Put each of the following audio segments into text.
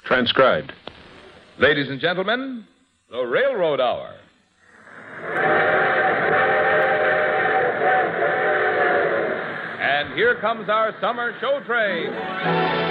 Transcribed. Ladies and gentlemen, the Railroad Hour. And here comes our summer show train.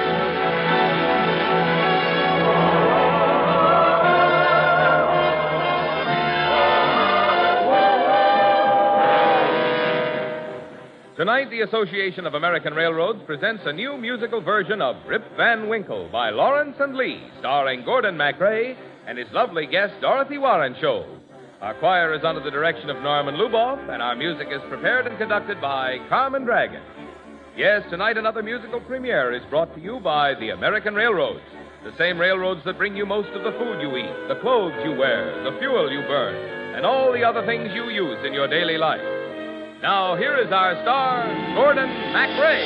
Tonight, the Association of American Railroads presents a new musical version of Rip Van Winkle by Lawrence and Lee, starring Gordon MacRae and his lovely guest, Dorothy Warrenshow. Our choir is under the direction of Norman Luboff, and our music is prepared and conducted by Carmen Dragon. Yes, tonight another musical premiere is brought to you by the American Railroads, the same railroads that bring you most of the food you eat, the clothes you wear, the fuel you burn, and all the other things you use in your daily life. Now, here is our star, Gordon MacRae.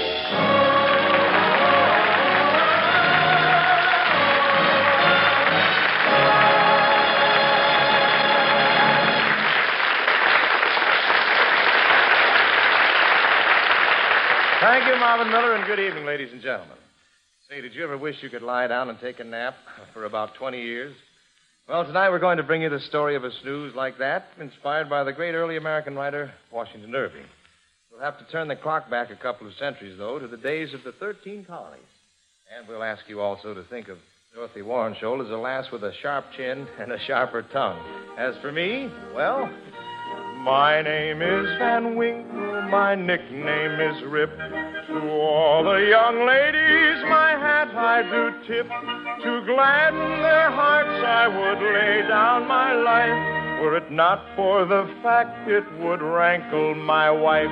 Thank you, Marvin Miller, and good evening, ladies and gentlemen. Say, did you ever wish you could lie down and take a nap for about 20 years? Well, tonight we're going to bring you the story of a snooze like that, inspired by the great early American writer, Washington Irving. We'll have to turn the clock back a couple of centuries, though, to the days of the 13 colonies. And we'll ask you also to think of Dorothy Warrenshow as a lass with a sharp chin and a sharper tongue. As for me, well, my name is Van Winkle, my nickname is Rip. To all the young ladies, my hat I do tip. To gladden their hearts, I would lay down my life. Were it not for the fact it would rankle my wife.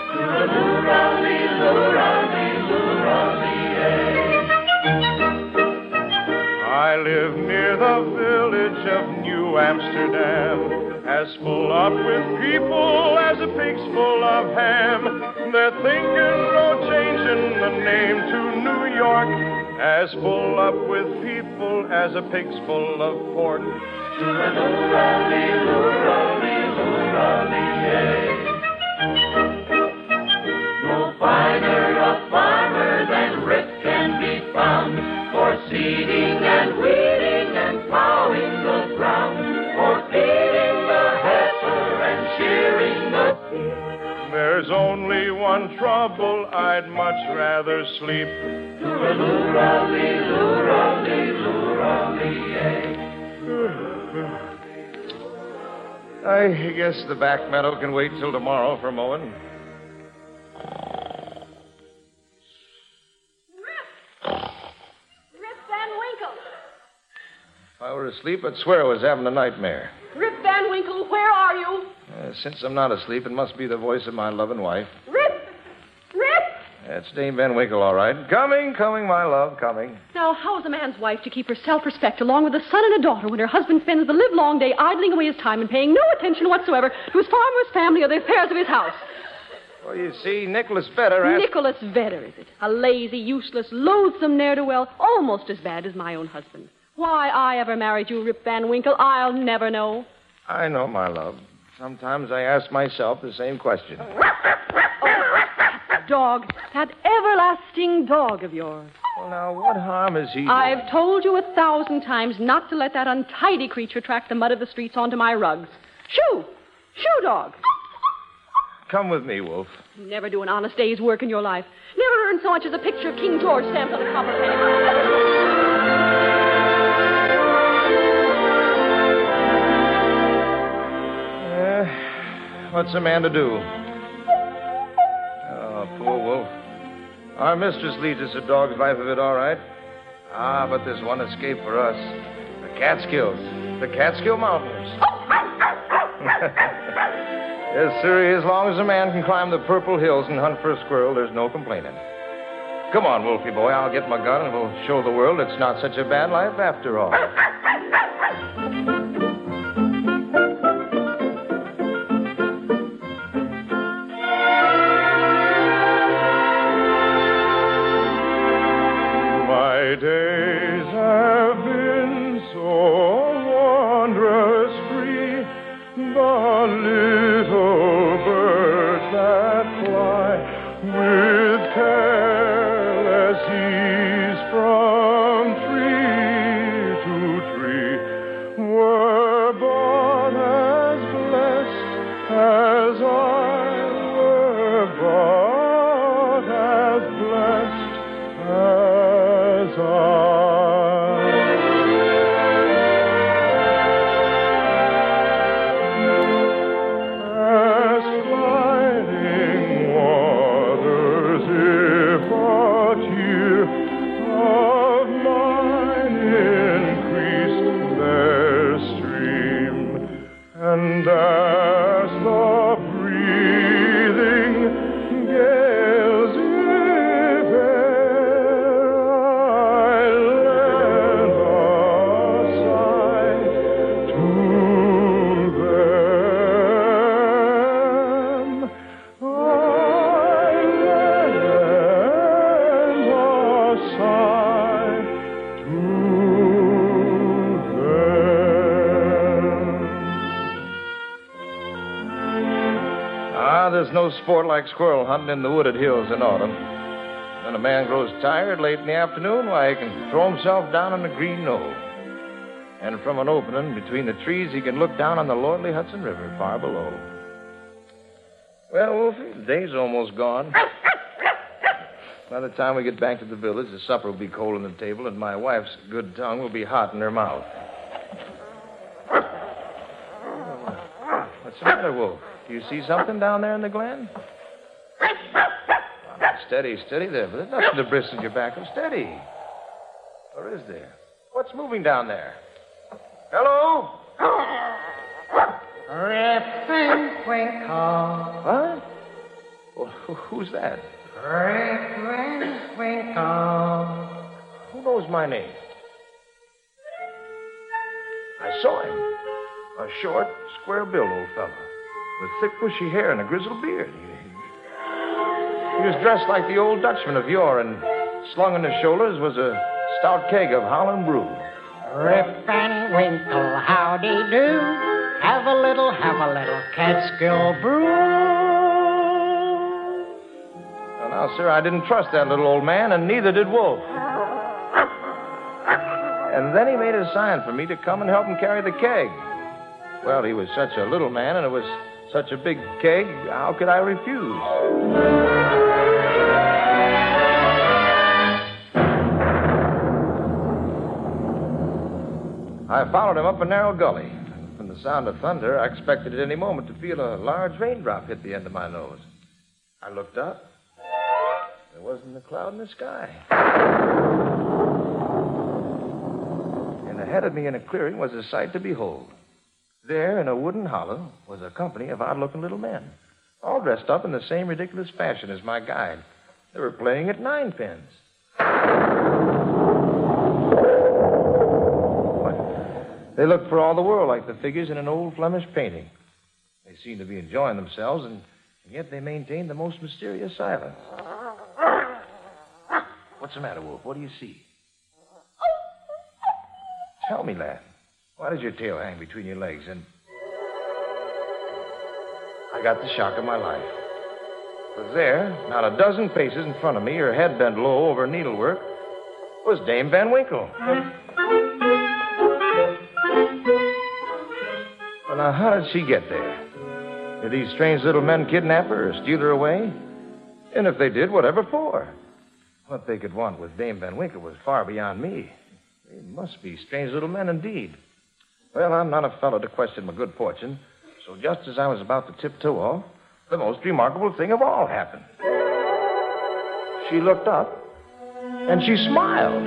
I live near the village of New Amsterdam, as full up with people as a pig's full of ham. They're thinking no changing the name to New York, as full up with people as a pig's full of pork. No finer a farmer than Rip can be found, for seeding and weeding and plowing the ground, for feeding the heifer and shearing the pig. There's only one trouble, I'd much rather sleep. I guess the back meadow can wait till tomorrow for mowing. Rip Van Winkle. If I were asleep, I'd swear I was having a nightmare. Rip Van Winkle, where are you? Since I'm not asleep, it must be the voice of my loving wife. Rip! Rip! It's Dame Van Winkle, all right. Coming, my love, coming. Now, how is a man's wife to keep her self-respect along with a son and a daughter when her husband spends the livelong day idling away his time and paying no attention whatsoever to his farm or his family or the affairs of his house? Well, you see, Nicholas Vedder... Nicholas Vedder, is it? A lazy, useless, loathsome ne'er-do-well, almost as bad as my own husband. Why I ever married you, Rip Van Winkle, I'll never know. I know, my love. Sometimes I ask myself the same question. Dog, that everlasting dog of yours. Well, now, what harm has he done? I've told you 1,000 times not to let that untidy creature track the mud of the streets onto my rugs. Shoo! Shoo, dog! Come with me, Wolf. You never do an honest day's work in your life. Never earned so much as a picture of King George stamped on a copper penny. What's a man to do? Oh, poor Wolf. Our mistress leads us a dog's life of it, all right. Ah, but there's one escape for us. The Catskills. The Catskill Mountains. Yes, sir. As long as a man can climb the Purple Hills and hunt for a squirrel, there's no complaining. Come on, Wolfie boy. I'll get my gun and we'll show the world it's not such a bad life after all. My days have been so wondrous free. The little birds that fly with careless ease from tree there's no sport like squirrel hunting in the wooded hills in autumn. When a man grows tired late in the afternoon, why, he can throw himself down on a green knoll. And from an opening between the trees, he can look down on the lordly Hudson River far below. Well, Wolfie, the day's almost gone. By the time we get back to the village, the supper will be cold on the table, and my wife's good tongue will be hot in her mouth. What's the matter, Wolf? Do you see something down there in the glen? Steady, steady there. But there's nothing to bristle your back of. Steady. Or is there? What's moving down there? Hello? Rip and Twinkle. What? Well, who's that? Rip and Twinkle. Who knows my name? I saw him. A short, square-billed old fellow with thick, bushy hair and a grizzled beard. He was dressed like the old Dutchman of yore, and slung on his shoulders was a stout keg of Holland brew. Rip and Winkle, howdy do. Have a little Catskill brew. Well, now, sir, I didn't trust that little old man, and neither did Wolf. And then he made a sign for me to come and help him carry the keg. Well, he was such a little man, and it was such a big keg, how could I refuse? I followed him up a narrow gully. From the sound of thunder, I expected at any moment to feel a large raindrop hit the end of my nose. I looked up. There wasn't a cloud in the sky. And ahead of me in a clearing was a sight to behold. There, in a wooden hollow, was a company of odd-looking little men, all dressed up in the same ridiculous fashion as my guide. They were playing at ninepins. They looked for all the world like the figures in an old Flemish painting. They seemed to be enjoying themselves, and yet they maintained the most mysterious silence. What's the matter, Wolf? What do you see? Tell me, lad. Why does your tail hang between your legs? And I got the shock of my life. For there, not a dozen paces in front of me, her head bent low over needlework, was Dame Van Winkle. Well, now, how did she get there? Did these strange little men kidnap her or steal her away? And if they did, whatever for? What they could want with Dame Van Winkle was far beyond me. They must be strange little men indeed. Well, I'm not a fellow to question my good fortune, so just as I was about to tiptoe off, the most remarkable thing of all happened. She looked up, and she smiled.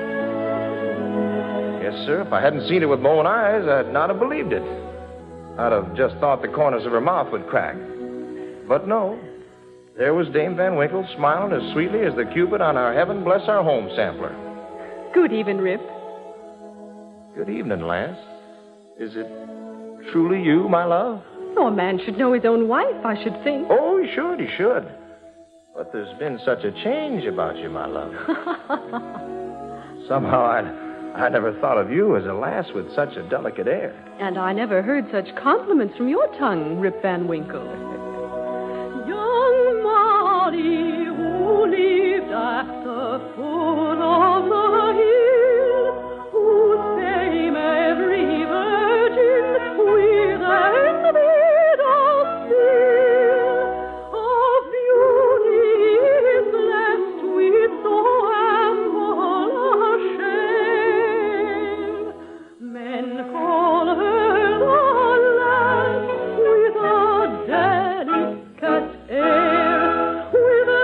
Yes, sir, if I hadn't seen it with my own eyes, I'd not have believed it. I'd have just thought the corners of her mouth would crack. But no, there was Dame Van Winkle smiling as sweetly as the Cupid on our Heaven Bless Our Home sampler. Good evening, Rip. Good evening, lass. Is it truly you, my love? Oh, a man should know his own wife, I should think. Oh, he should. But there's been such a change about you, my love. Somehow I never thought of you as a lass with such a delicate air. And I never heard such compliments from your tongue, Rip Van Winkle. Young Molly, who lived at the foot of the hill, whose fame every virgin with and widow still, of beauty is blessed with so ample a share. Men call her the lass with a delicate air, with a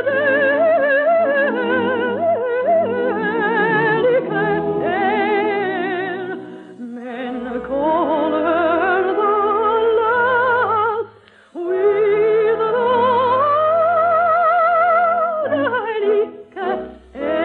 delicate air. Men call her the lass with a delicate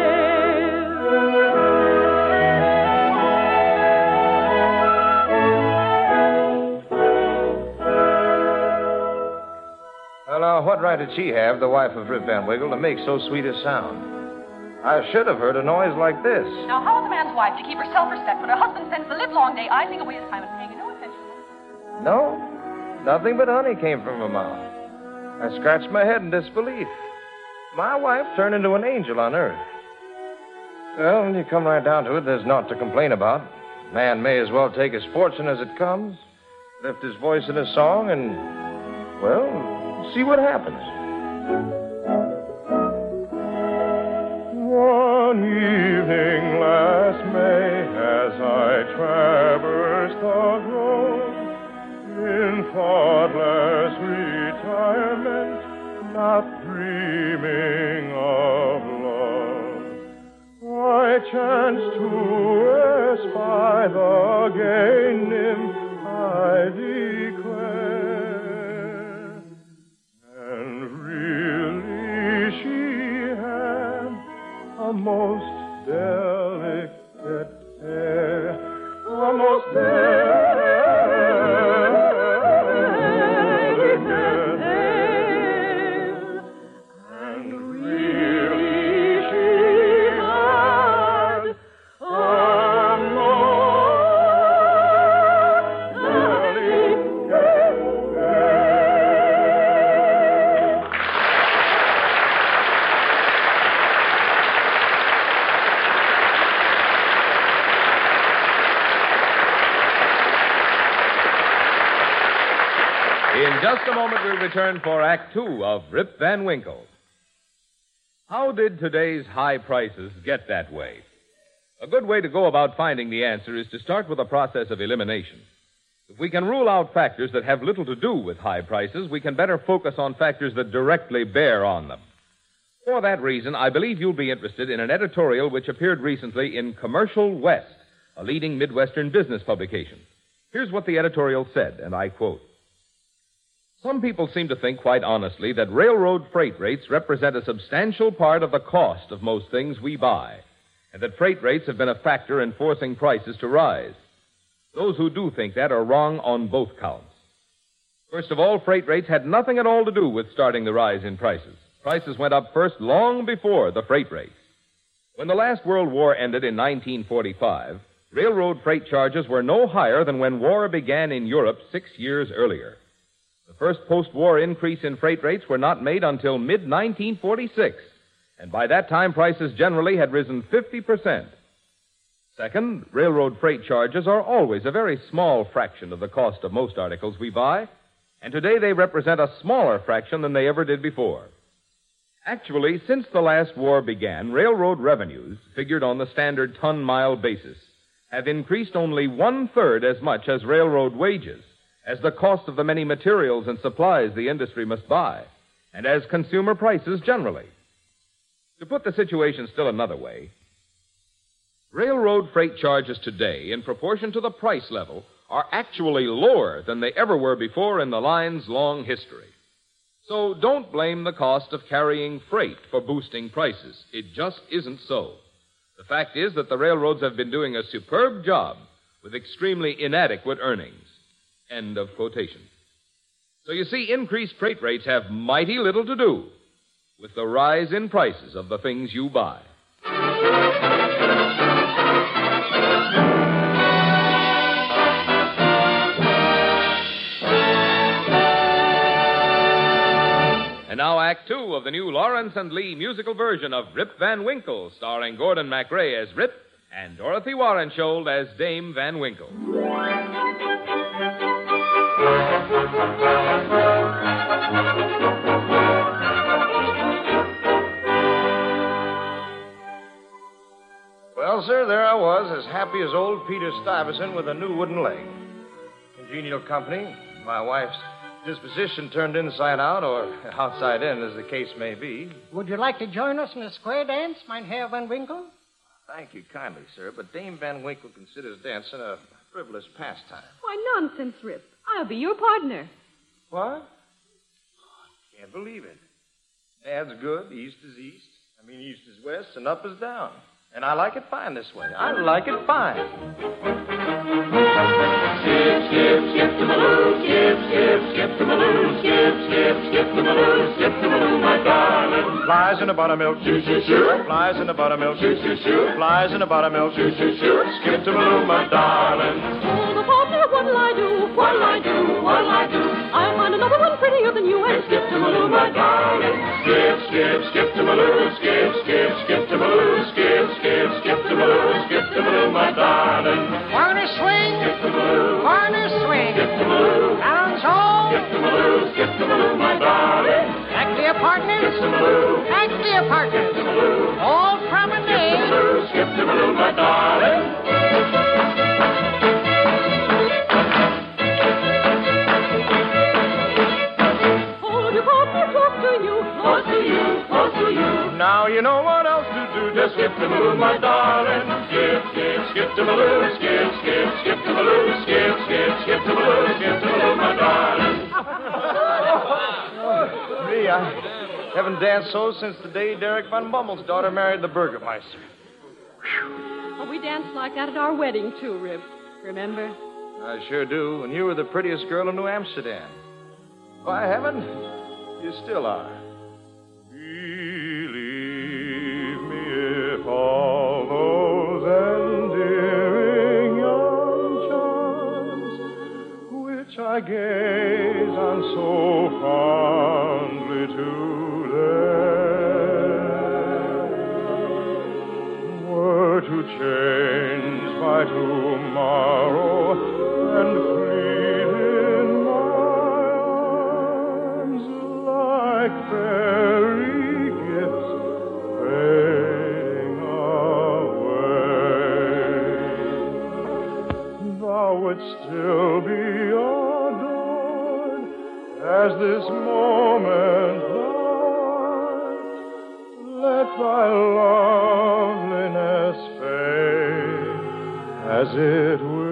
Well, now, what right did she have, the wife of Rip Van Winkle, to make so sweet a sound? I should have heard a noise like this. Now, how is a man's wife to keep her self-respect when her husband spends the livelong day idling away his time and paying no attention? No, nothing but honey came from her mouth. I scratched my head in disbelief. My wife turned into an angel on earth. Well, when you come right down to it, there's naught to complain about. Man may as well take his fortune as it comes, lift his voice in a song, and, well, see what happens. One evening last May, as I traversed the grove, in thoughtless retirement, not dreaming of love, I chanced to espy the gay nymph, I declare, and really she had a most delicate hair, a most delicate hair, and really she had a most delicate hair. In just a moment, we'll return for Act Two of Rip Van Winkle. How did today's high prices get that way? A good way to go about finding the answer is to start with a process of elimination. If we can rule out factors that have little to do with high prices, we can better focus on factors that directly bear on them. For that reason, I believe you'll be interested in an editorial which appeared recently in Commercial West, a leading Midwestern business publication. Here's what the editorial said, and I quote, "Some people seem to think quite honestly that railroad freight rates represent a substantial part of the cost of most things we buy, and that freight rates have been a factor in forcing prices to rise. Those who do think that are wrong on both counts. First of all, freight rates had nothing at all to do with starting the rise in prices. Prices went up first long before the freight rates. When the last World War ended in 1945, railroad freight charges were no higher than when war began in Europe 6 years earlier. The first post-war increase in freight rates were not made until mid-1946, and by that time prices generally had risen 50%. Second, railroad freight charges are always a very small fraction of the cost of most articles we buy, and today they represent a smaller fraction than they ever did before. Actually, since the last war began, railroad revenues, figured on the standard ton-mile basis, have increased only 1/3 as much as railroad wages, as the cost of the many materials and supplies the industry must buy, and as consumer prices generally. To put the situation still another way, railroad freight charges today, in proportion to the price level, are actually lower than they ever were before in the line's long history. So don't blame the cost of carrying freight for boosting prices. It just isn't so. The fact is that the railroads have been doing a superb job with extremely inadequate earnings. End of quotation. So you see, increased freight rates have mighty little to do with the rise in prices of the things you buy. And now Act Two of the new Lawrence and Lee musical version of Rip Van Winkle, starring Gordon MacRae as Rip and Dorothy Warrenshold as Dame Van Winkle. Well, sir, there I was, as happy as old Peter Stuyvesant with a new wooden leg. Congenial company, my wife's disposition turned inside out, or outside in, as the case may be. Would you like to join us in a square dance, mein Herr Van Winkle? Thank you kindly, sir, but Dame Van Winkle considers dancing a frivolous pastime. Why, nonsense, Rip. I'll be your partner. What? Can't believe it. Dad's good, east is east. East is west, and up is down. And I like it fine this way. I like it fine. Skip, skip, skip to Maloo, skip, skip, skip to Maloo, skip, skip, skip to Maloo, skip to Maloo, my darling. Flies in the buttermilk, shoo, shoo, shoo. Flies in the buttermilk, Shoo, shoo, shoo. Flies in the buttermilk, Shoo, shoo, shoo. Skip to Maloo, my darling. Oh, the partner, what'll I do? What'll I do? What'll I do? I'll find another one prettier happier than you and Skip-to-Maloo, my darling. Skip, skip, skip-to-Maloo, skip, skip, skip-to-Maloo, skip, skip, skip-to-Maloo, skip-to-Maloo, my darling. Wanna swing? Skip-to-Maloo, Wanna swing? skip-to-Maloo, Balance all? skip-to-Maloo, skip-to-Maloo, my darling. Back to your partners? Skip-to-Maloo, Back to your partners. All promenade. skip-to-Maloo, skip-to-Maloo, my darling. Hold your partner close to you. Close to you, close to you. Now you know what else to do. Just skip-to-Maloo, my darling. Skip, skip, skip-to-Maloo, skip, skip, skip-to-Maloo, skip, skip, skip-to-Maloo, skip-to-Maloo, my darling. Me, I haven't danced so since the day Derek Van Bummel's daughter married the Burgermeister. Oh, we danced like that at our wedding, too, Rip. Remember? I sure do. And you were the prettiest girl in New Amsterdam. By heaven, you still are. Believe me if all those endearing young charms which I gaze on so fondly today were to change by tomorrow and fleet in my arms like fairy gifts fading away. Thou wouldst still be adored as this moment lasts. Let thy loveliness fade as it will.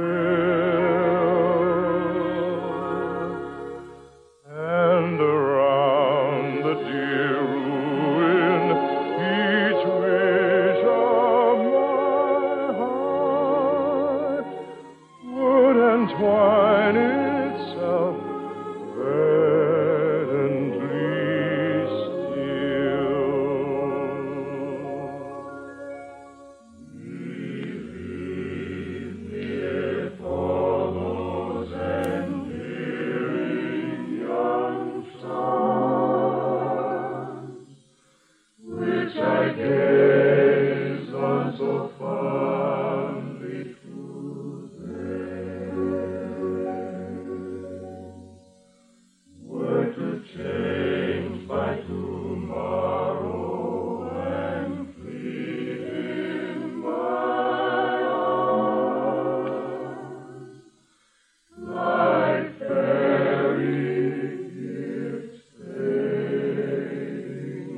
And around the dear ruin, each wish of my heart would entwine itself verdantly still. Which I gaze on so fondly today, were to change by tomorrow and fleet in my arms like fairy gifts fading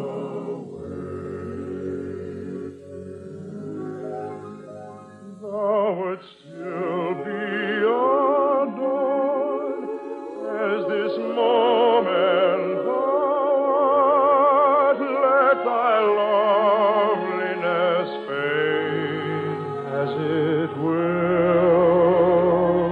away. Thou wouldst still be adored as this moment thou art. Let thy loveliness fade as it will.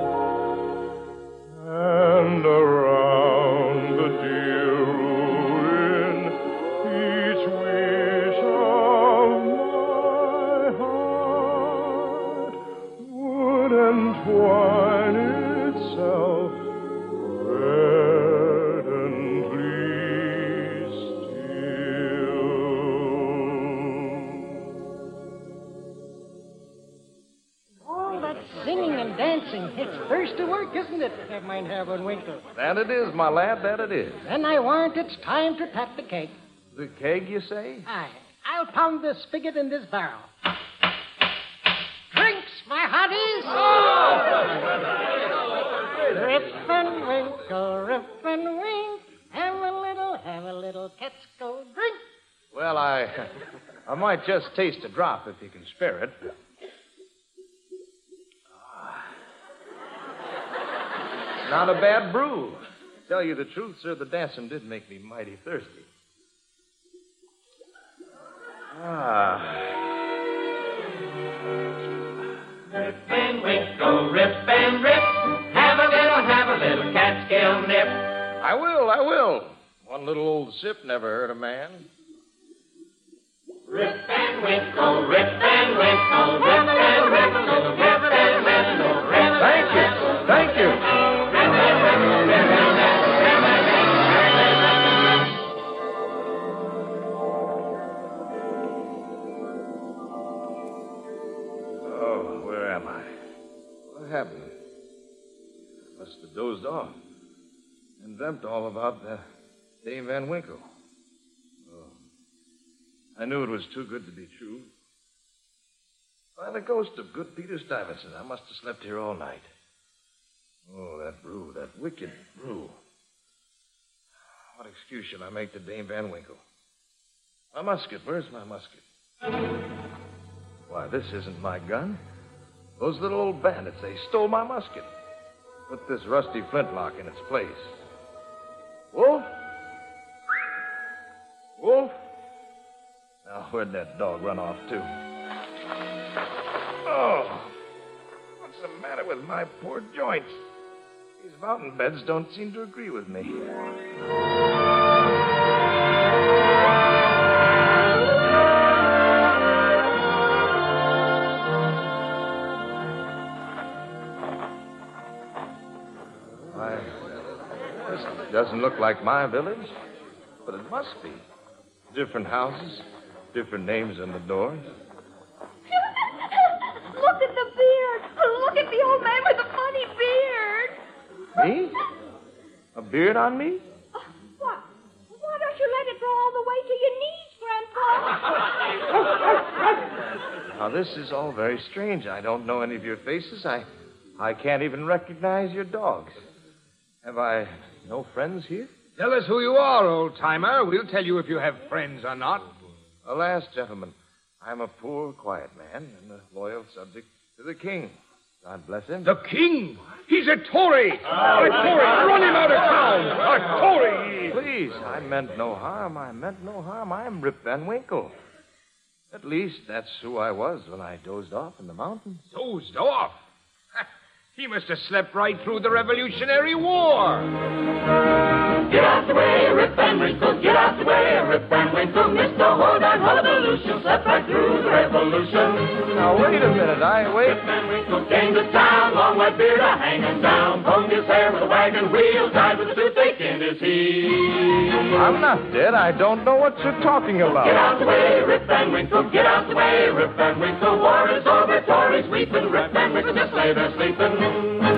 And around the dear ruin, each wish of my heart would entwine itself verdantly still. All that singing and dancing, it's first to work, isn't it? Never mind Harold Winkle. That it is, my lad, that it is. Then I warrant it's time to tap the cake. The keg, you say? Aye. I'll pound this spigot in this barrel. Drinks, my hearties! Rip and Winkle, Rip and Wink. Have a little Catskill drink. Well, I might just taste a drop if you can spare it. Not a bad brew. Tell you the truth, sir, the dancing did make me mighty thirsty. Rip and Winkle, Rip and Rip. Have a little Catskill nip. I will. One little old sip never hurt a man. Rip and Winkle, Rip and Winkle, Rip and Winkle, Rip and Winkle, Rip and Winkle. Thank you. Rip and Winkle, Rip and Winkle, Rip and Winkle. am I? What happened? I must have dozed off and dreamt all about Dame Van Winkle. Oh, I knew it was too good to be true. By the ghost of good Peter Stuyvesant, I must have slept here all night. Oh, that brew, that wicked brew. What excuse shall I make to Dame Van Winkle? My musket, where's my musket? Why, this isn't my gun. Those little old bandits, they stole my musket. Put this rusty flintlock in its place. Wolf? Wolf? Now, where'd that dog run off to? Oh, what's the matter with my poor joints? These mountain beds don't seem to agree with me. This doesn't look like my village, but it must be. Different houses, different names on the doors. Look at the beard. Look at the old man with the funny beard. Me? A beard on me? What? Why don't you let it grow all the way to your knees, Grandpa? Now, this is all very strange. I don't know any of your faces. I can't even recognize your dogs. Have I no friends here? Tell us who you are, old-timer. We'll tell you if you have friends or not. Alas, gentlemen, I'm a poor, quiet man and a loyal subject to the king. God bless him. The king? He's a Tory! A Tory! Run him out of town! A Tory! Please, I meant no harm. I'm Rip Van Winkle. At least that's who I was when I dozed off in the mountains. Dozed off? He must have slept right through the Revolutionary War. Get out the way, Rip Van Winkle. Get out the way, Rip Van Winkle. Mr. Hold on, Hullabalootion. Slept right through the Revolution. Now, wait a minute. Rip Van Winkle came to town, long white beard hanging down, combed his hair with a wagon wheel, tied with a toothache in his heel. I'm not dead. I don't know what you're talking about. Get out the way, Rip Van Winkle. Get out the way, Rip Van Winkle. War is over, Tories weeping. Rip Van Winkle just lay there sleeping.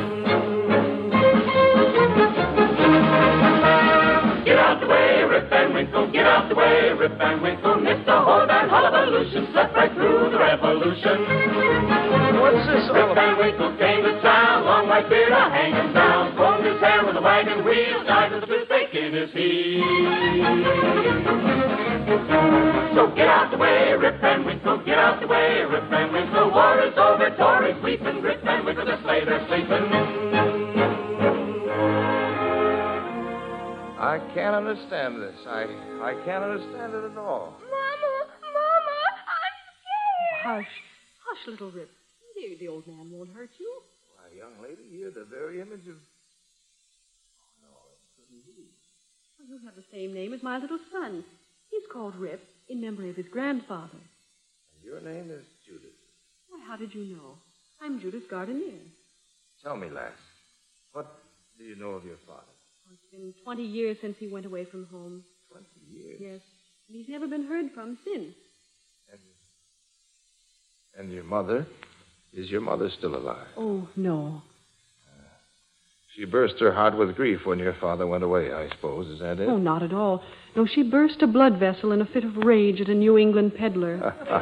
Get out the way, Rip Van Winkle. Get out the way, Rip Van Winkle. Mr. Hold on, Hullabalootion. Slept right through the Revolution. What's this all Rip about? Van Winkle came to town, long white beard hanging down, combed his hair with a wagon wheel, tied with a toothache in his heel. So get out the way, Rip Van Winkle. Get out the way, Rip Van Winkle. War is over, Tories weeping. Rip Van Winkle just lay there sleeping. I can't understand this. I can't understand it at all. Mama, I'm scared. Hush, little Rip. The old man won't hurt you. Why, young lady, you're the very image of... Oh, no, it couldn't be. Well, you have the same name as my little son. He's called Rip in memory of his grandfather. And your name is Judith. Why, how did you know? I'm Judith Gardenier. Tell me, lass, what do you know of your father? Oh, it's been 20 years since he went away from home. 20 years? Yes, and he's never been heard from since. And your mother? Is your mother still alive? Oh, no. She burst her heart with grief when your father went away, I suppose. Is that it? Oh, not at all. No, she burst a blood vessel in a fit of rage at a New England peddler.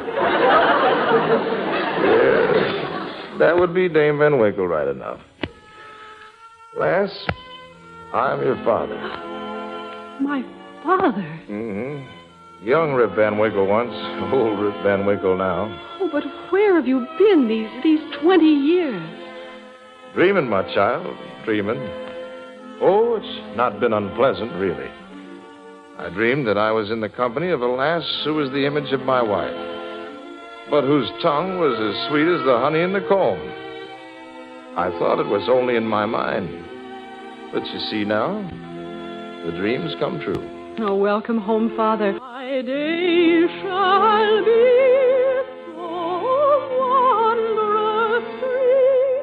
Yes, that would be Dame Van Winkle right enough. Lass, I'm your father. My father? Mm-hmm. Young Rip Van Winkle once, old Rip Van Winkle now. Oh, but where have you been these 20 years? Dreaming, my child, dreaming. Oh, it's not been unpleasant, really. I dreamed that I was in the company of a lass who was the image of my wife, but whose tongue was as sweet as the honey in the comb. I thought it was only in my mind. But you see now, the dreams come true. Oh, welcome home, Father. My days shall be so wondrous sweet,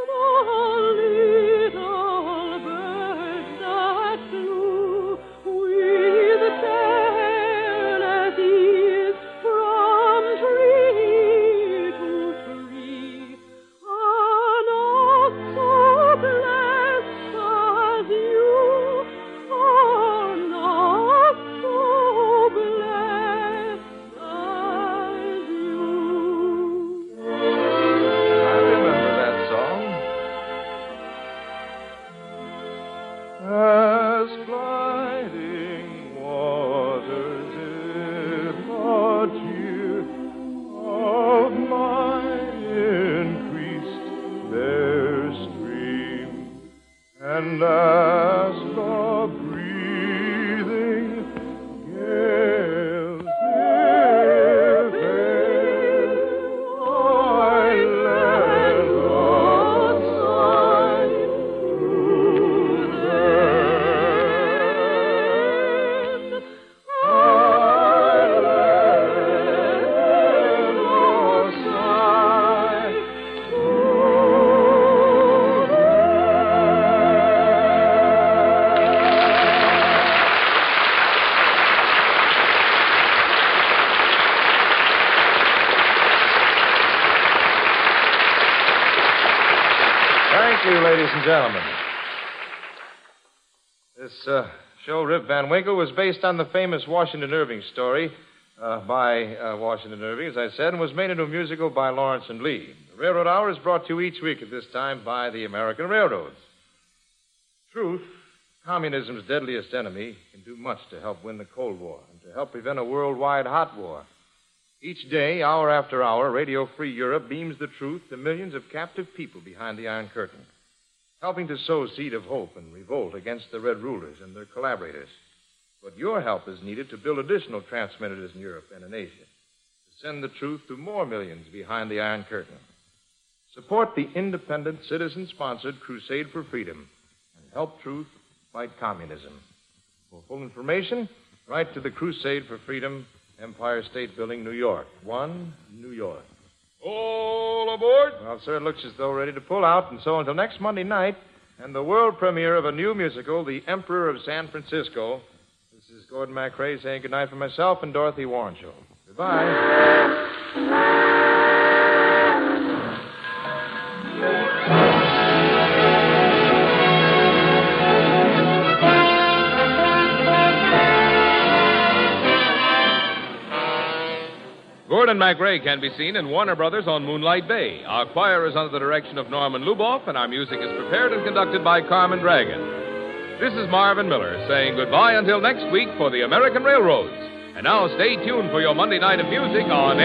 the little birds that flew with careless ease from tree to tree last nor breathing gales I let outside through them. I let outside Thank you, ladies and gentlemen. This show, Rip Van Winkle, was based on the famous Washington Irving story by Washington Irving, as I said, and was made into a musical by Lawrence and Lee. The Railroad Hour is brought to you each week at this time by the American Railroads. Truth, communism's deadliest enemy, can do much to help win the Cold War and to help prevent a worldwide hot war. Each day, hour after hour, Radio Free Europe beams the truth to millions of captive people behind the Iron Curtain, helping to sow seed of hope and revolt against the Red rulers and their collaborators. But your help is needed to build additional transmitters in Europe and in Asia, to send the truth to more millions behind the Iron Curtain. Support the independent, citizen-sponsored Crusade for Freedom and help truth fight communism. For full information, write to the Crusade for Freedom, Empire State Building, New York. 1, New York. All aboard. Well, sir, it looks as though we're ready to pull out, and so until next Monday night and the world premiere of a new musical, The Emperor of San Francisco, this is Gordon MacRae saying goodnight for myself and Dorothy Warrenshaw. Goodbye. Gordon MacRae can be seen in Warner Brothers on Moonlight Bay. Our choir is under the direction of Norman Luboff, and our music is prepared and conducted by Carmen Dragon. This is Marvin Miller saying goodbye until next week for the American Railroads. And now stay tuned for your Monday night of music on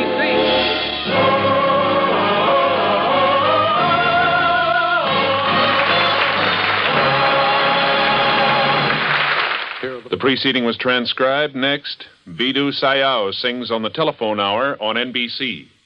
NBC. The preceding was transcribed. Next, Bidou Sayao sings on the telephone hour on NBC.